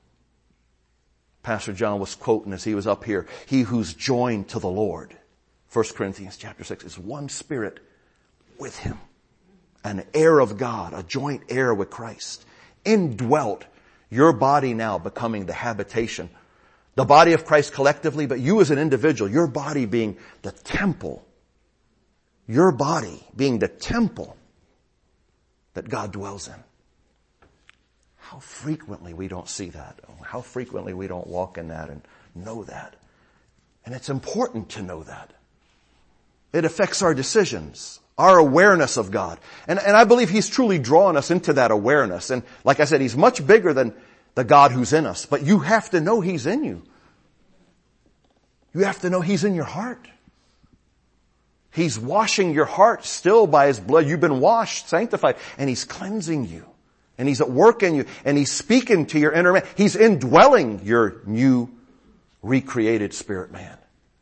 Pastor John was quoting as he was up here, he who's joined to the Lord, First Corinthians chapter six, is one spirit with Him. An heir of God, a joint heir with Christ. Indwelt, your body now becoming the habitation. The body of Christ collectively, but you as an individual, your body being the temple. Your body being the temple that God dwells in. How frequently we don't see that. How frequently we don't walk in that and know that. And it's important to know that. It affects our decisions, our awareness of God. And, and I believe He's truly drawn us into that awareness. And like I said, He's much bigger than the God who's in us. But you have to know He's in you. You have to know He's in your heart. He's washing your heart still by His blood. You've been washed, sanctified, and He's cleansing you. And He's at work in you, and He's speaking to your inner man. He's indwelling your new, recreated spirit man.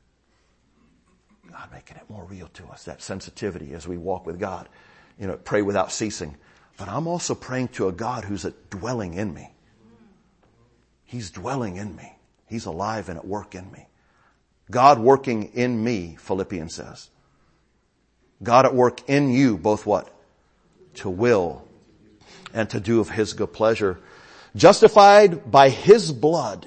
God making it more real to us, that sensitivity as we walk with God. You know, pray without ceasing. But I'm also praying to a God who's at dwelling in me. He's dwelling in me. He's alive and at work in me. God working in me, Philippians says. God at work in you, both what? To will and to do of His good pleasure. Justified by His blood.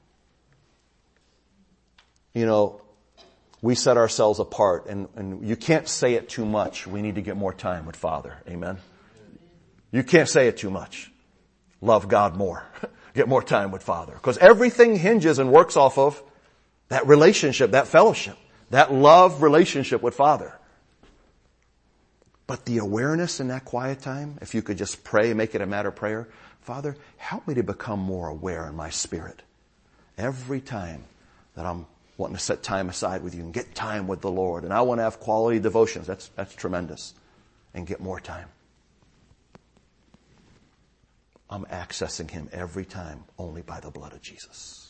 You know, we set ourselves apart, and, and you can't say it too much. We need to get more time with Father. Amen? You can't say it too much. Love God more. Get more time with Father. Because everything hinges and works off of that relationship, that fellowship, that love relationship with Father. But the awareness in that quiet time, if you could just pray, make it a matter of prayer. Father, help me to become more aware in my spirit. Every time that I'm wanting to set time aside with you and get time with the Lord. And I want to have quality devotions. That's, that's tremendous. And get more time. I'm accessing Him every time only by the blood of Jesus.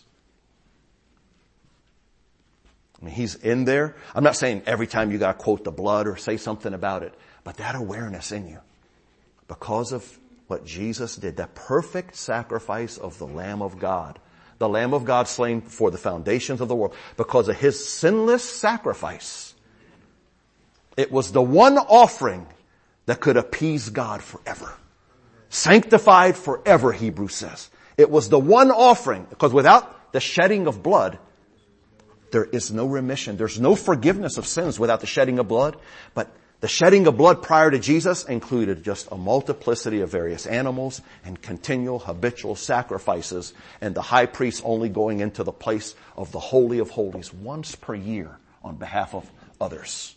I mean, He's in there. I'm not saying every time you got to quote the blood or say something about it. But that awareness in you, because of what Jesus did, that perfect sacrifice of the Lamb of God, the Lamb of God slain for the foundations of the world, because of His sinless sacrifice, it was the one offering that could appease God forever. Sanctified forever, Hebrews says. It was the one offering, because without the shedding of blood, there is no remission. There's no forgiveness of sins without the shedding of blood. But the shedding of blood prior to Jesus included just a multiplicity of various animals and continual habitual sacrifices, and the high priest only going into the place of the Holy of Holies once per year on behalf of others.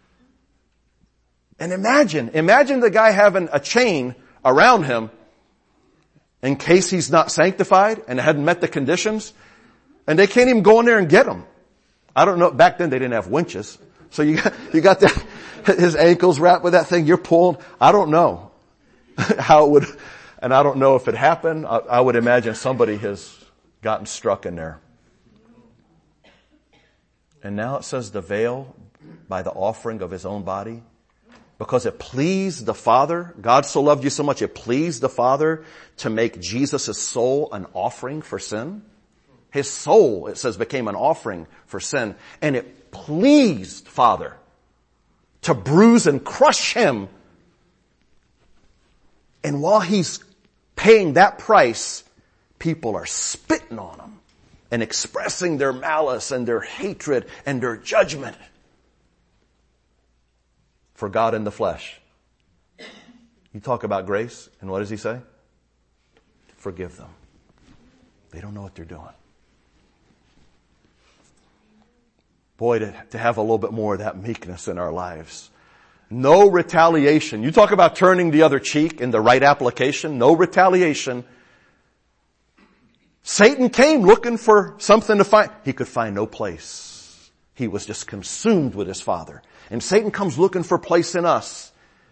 And imagine, imagine the guy having a chain around him in case he's not sanctified and hadn't met the conditions, and they can't even go in there and get him. I don't know, back then they didn't have winches. So you got, you got that, his ankles wrapped with that thing, you're pulling. I don't know how it would, and I don't know if it happened. I, I would imagine somebody has gotten struck in there. And now it says the veil by the offering of His own body, because it pleased the Father. God so loved you so much, it pleased the Father to make Jesus' soul an offering for sin. His soul, it says, became an offering for sin. And it pleased Father to bruise and crush Him And while he's paying that price, people are spitting on him and expressing their malice and their hatred and their judgment for God in the flesh. You talk about grace, and what does he say? Forgive them. They don't know what they're doing. Boy, to, to have a little bit more of that meekness in our lives. No retaliation. You talk about turning the other cheek in the right application. No retaliation. Satan came looking for something to find. He could find no place. He was just consumed with his Father. And Satan comes looking for place in us.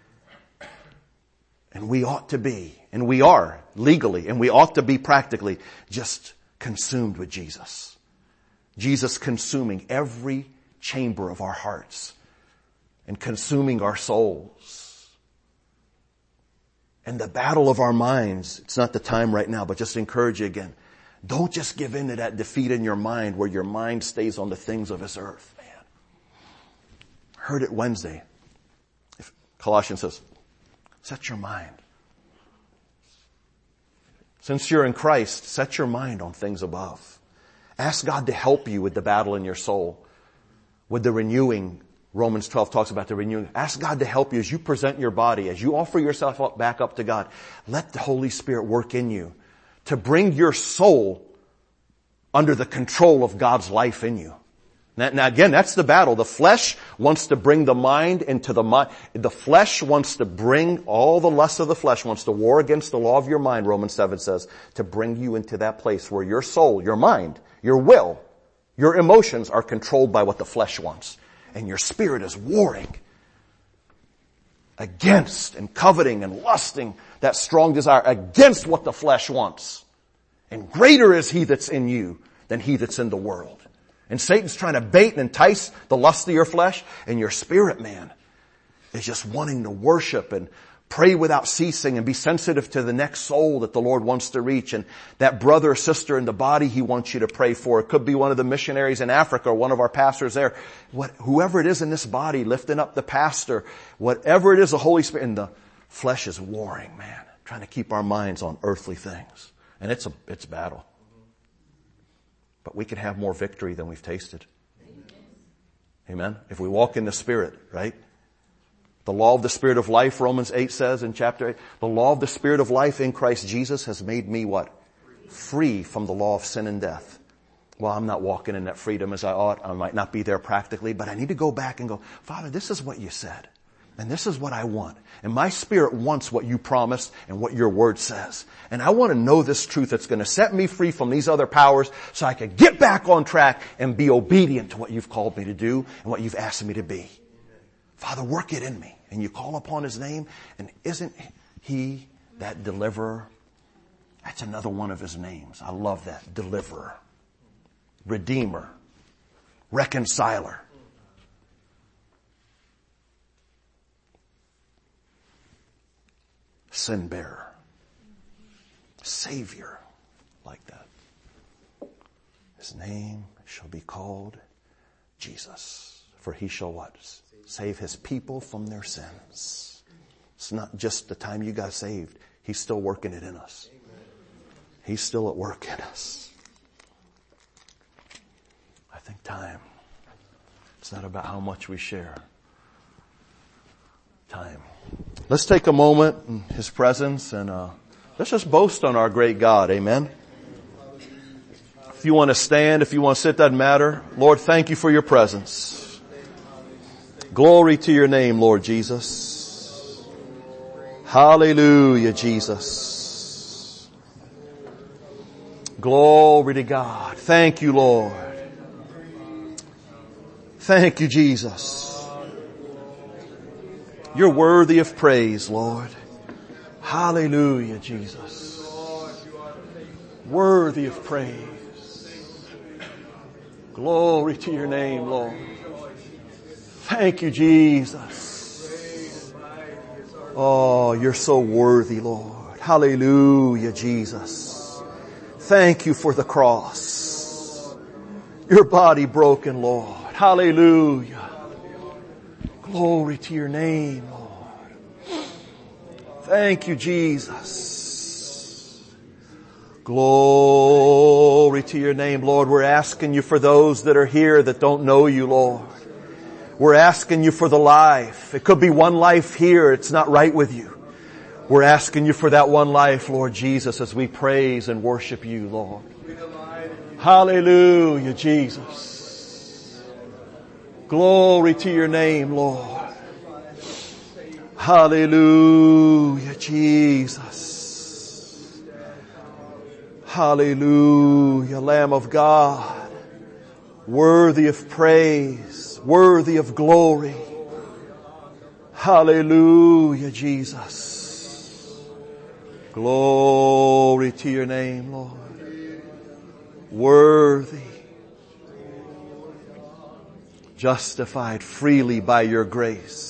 And we ought to be, and we are legally, and we ought to be practically just consumed with Jesus. Jesus consuming every chamber of our hearts and consuming our souls. And the battle of our minds, it's not the time right now, but just to encourage you again. Don't just give in to that defeat in your mind where your mind stays on the things of this earth, man. I heard it Wednesday. If Colossians says, set your mind. Since you're in Christ, set your mind on things above. Ask God to help you with the battle in your soul, with the renewing. Romans twelve talks about the renewing. Ask God to help you as you present your body, as you offer yourself up, back up to God. Let the Holy Spirit work in you to bring your soul under the control of God's life in you. Now, now again, that's the battle. The flesh wants to bring the mind into the mind. The flesh wants to bring all the lust of the flesh, wants to war against the law of your mind, Romans seven says, to bring you into that place where your soul, your mind, your will, your emotions are controlled by what the flesh wants. And your spirit is warring against and coveting and lusting that strong desire against what the flesh wants. And greater is he that's in you than he that's in the world. And Satan's trying to bait and entice the lust of your flesh, and your spirit, man, is just wanting to worship and pray without ceasing and be sensitive to the next soul that the Lord wants to reach, and that brother or sister in the body he wants you to pray for. It could be one of the missionaries in Africa or one of our pastors there. What, whoever it is in this body, lifting up the pastor, whatever it is, the Holy Spirit, and the flesh is warring, man, trying to keep our minds on earthly things. And it's a, it's a battle. But we can have more victory than we've tasted. Amen. If we walk in the Spirit, right? The law of the Spirit of life, Romans eight says in chapter eight, the law of the Spirit of life in Christ Jesus has made me what? Free from the law of sin and death. Well, I'm not walking in that freedom as I ought. I might not be there practically, but I need to go back and go, Father, this is what you said. And this is what I want. And my spirit wants what you promised and what your word says. And I want to know this truth that's going to set me free from these other powers so I can get back on track and be obedient to what you've called me to do and what you've asked me to be. Father, work it in me. And you call upon his name. And isn't he that deliverer? That's another one of his names. I love that. Deliverer. Redeemer. Reconciler. Sin bearer. Savior. Like that. His name shall be called Jesus. For he shall what? Save his people from their sins. It's not just the time you got saved. He's still working it in us. He's still at work in us. I think time. It's not about how much we share. Time. Let's take a moment in his presence and uh, let's just boast on our great God. Amen. If you want to stand, if you want to sit, doesn't matter. Lord, thank you for your presence. Glory to your name, Lord Jesus. Hallelujah, Jesus. Glory to God. Thank you, Lord. Thank you, Jesus. You're worthy of praise, Lord. Hallelujah, Jesus. Worthy of praise. Glory to your name, Lord. Thank you, Jesus. Oh, you're so worthy, Lord. Hallelujah, Jesus. Thank you for the cross. Your body broken, Lord. Hallelujah. Glory to your name, Lord. Thank you, Jesus. Glory to your name, Lord. We're asking you for those that are here that don't know you, Lord. We're asking you for the life. It could be one life here. It's not right with you. We're asking you for that one life, Lord Jesus, as we praise and worship you, Lord. Hallelujah, Jesus. Glory to your name, Lord. Hallelujah, Jesus. Hallelujah, Lamb of God. Worthy of praise, worthy of glory. Hallelujah, Jesus. Glory to your name, Lord. Worthy. Justified freely by your grace.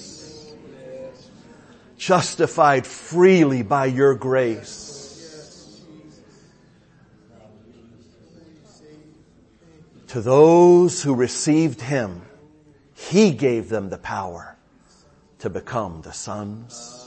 Justified freely by your grace. To those who received him, he gave them the power to become the sons.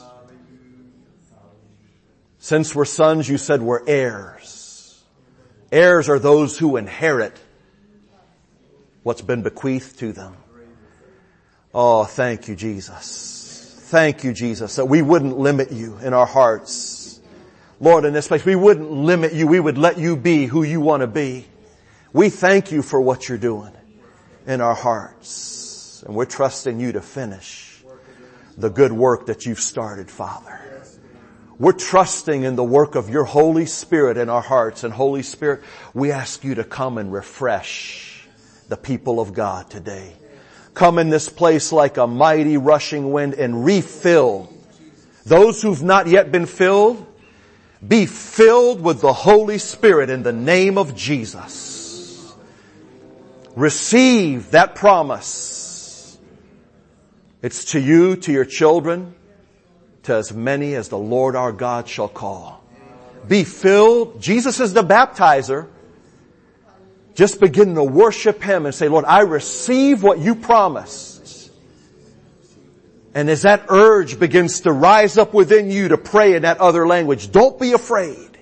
Since we're sons, you said we're heirs. Heirs are those who inherit what's been bequeathed to them. Oh, thank you, Jesus. Thank you, Jesus, that we wouldn't limit you in our hearts. Lord, in this place, we wouldn't limit you. We would let you be who you want to be. We thank you for what you're doing in our hearts. And we're trusting you to finish the good work that you've started, Father. We're trusting in the work of your Holy Spirit in our hearts. And Holy Spirit, we ask you to come and refresh the people of God today. Come in this place like a mighty rushing wind and refill those who've not yet been filled. Be filled with the Holy Spirit in the name of Jesus. Receive that promise. It's to you, to your children, to as many as the Lord our God shall call. Be filled. Jesus is the baptizer. Just begin to worship him and say, Lord, I receive what you promised. And as that urge begins to rise up within you to pray in that other language, don't be afraid.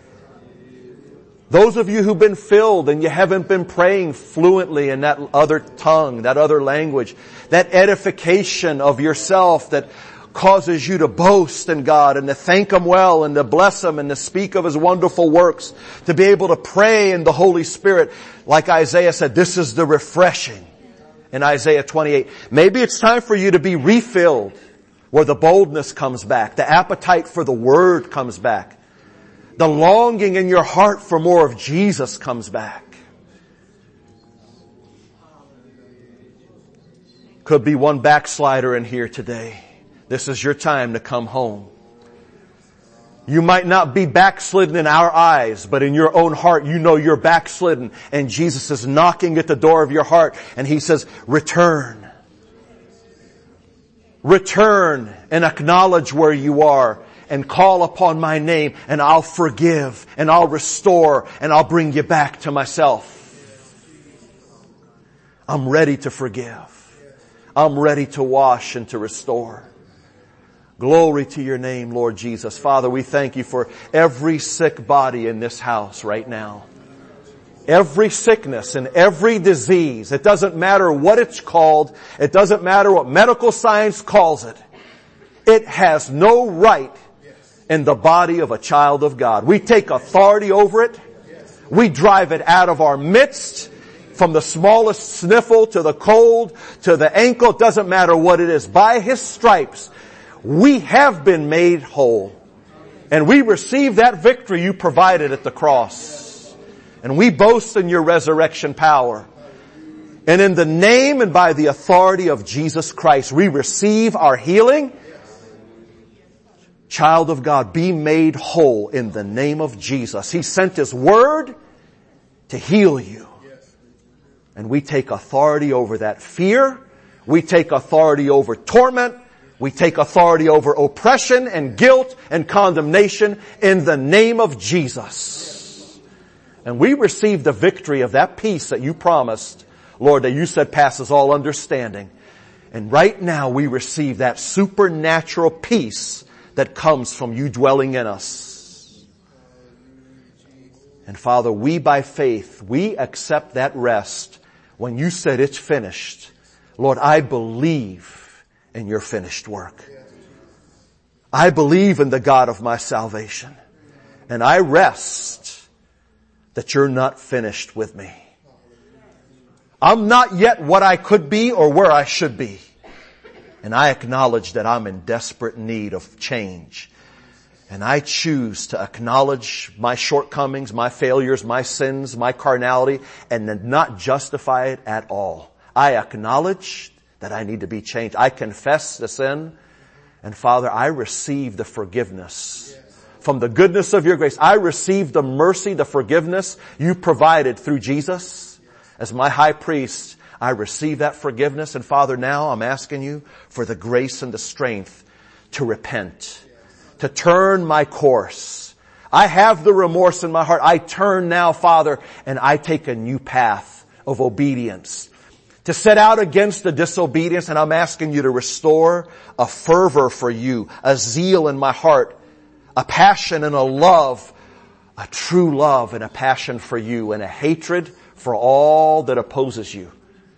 Those of you who've been filled and you haven't been praying fluently in that other tongue, that other language, that edification of yourself that causes you to boast in God and to thank him well and to bless him and to speak of his wonderful works, to be able to pray in the Holy Spirit. Like Isaiah said, this is the refreshing in Isaiah twenty-eight. Maybe it's time for you to be refilled where the boldness comes back, the appetite for the word comes back, the longing in your heart for more of Jesus comes back. Could be one backslider in here today. This is your time to come home. You might not be backslidden in our eyes, but in your own heart you know you're backslidden. And Jesus is knocking at the door of your heart and he says, return. Return and acknowledge where you are and call upon my name and I'll forgive and I'll restore and I'll bring you back to myself. I'm ready to forgive. I'm ready to wash and to restore. Glory to your name, Lord Jesus. Father, we thank you for every sick body in this house right now. Every sickness and every disease. It doesn't matter what it's called. It doesn't matter what medical science calls it. It has no right in the body of a child of God. We take authority over it. We drive it out of our midst. From the smallest sniffle to the cold to the ankle. It doesn't matter what it is. By his stripes, we have been made whole. And we receive that victory you provided at the cross. And we boast in your resurrection power. And in the name and by the authority of Jesus Christ, we receive our healing. Child of God, be made whole in the name of Jesus. He sent his word to heal you. And we take authority over that fear. We take authority over torment. We take authority over oppression and guilt and condemnation in the name of Jesus. And we receive the victory of that peace that you promised, Lord, that you said passes all understanding. And right now we receive that supernatural peace that comes from you dwelling in us. And Father, we by faith, we accept that rest when you said it's finished. Lord, I believe in your finished work. I believe in the God of my salvation. And I rest that you're not finished with me. I'm not yet what I could be or where I should be. And I acknowledge that I'm in desperate need of change. And I choose to acknowledge my shortcomings, my failures, my sins, my carnality, and then not justify it at all. I acknowledge that I need to be changed. I confess the sin. And Father, I receive the forgiveness from the goodness of your grace. I receive the mercy, the forgiveness you provided through Jesus. As my high priest, I receive that forgiveness. And Father, now I'm asking you for the grace and the strength to repent, to turn my course. I have the remorse in my heart. I turn now, Father, and I take a new path of obedience, to set out against the disobedience. And I'm asking you to restore a fervor for you, a zeal in my heart, a passion and a love, a true love and a passion for you, and a hatred for all that opposes you.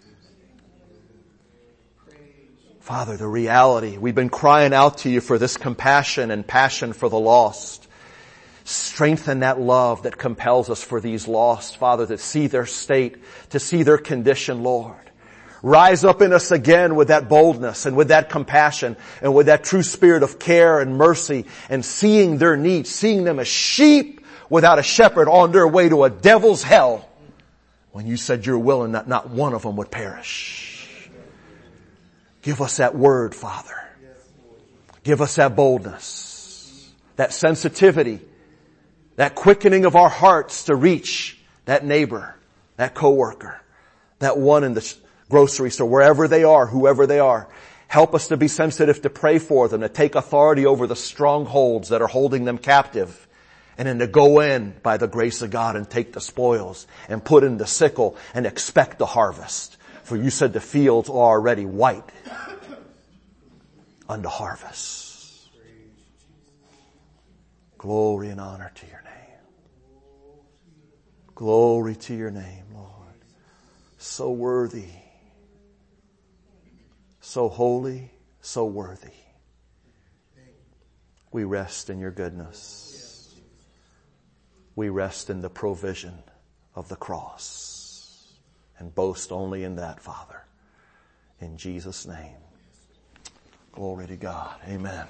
Father, the reality, we've been crying out to you for this compassion and passion for the lost. Strengthen that love that compels us for these lost, Father, to see their state, to see their condition, Lord. Rise up in us again with that boldness and with that compassion and with that true spirit of care and mercy, and seeing their needs, seeing them as sheep without a shepherd on their way to a devil's hell, when you said you're willing that not one of them would perish. Give us that word, Father. Give us that boldness, that sensitivity, that quickening of our hearts to reach that neighbor, that coworker, that one in the grocery store, wherever they are, whoever they are. Help us to be sensitive, to pray for them, to take authority over the strongholds that are holding them captive. And then to go in by the grace of God and take the spoils and put in the sickle and expect the harvest. For you said the fields are already white unto harvest. Glory and honor to your name. Glory to your name, Lord. So worthy. So holy, so worthy. We rest in your goodness. We rest in the provision of the cross and boast only in that, Father. In Jesus' name. Glory to God. Amen.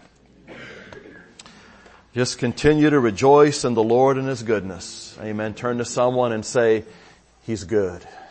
Just continue to rejoice in the Lord and His goodness. Amen. Turn to someone and say, He's good.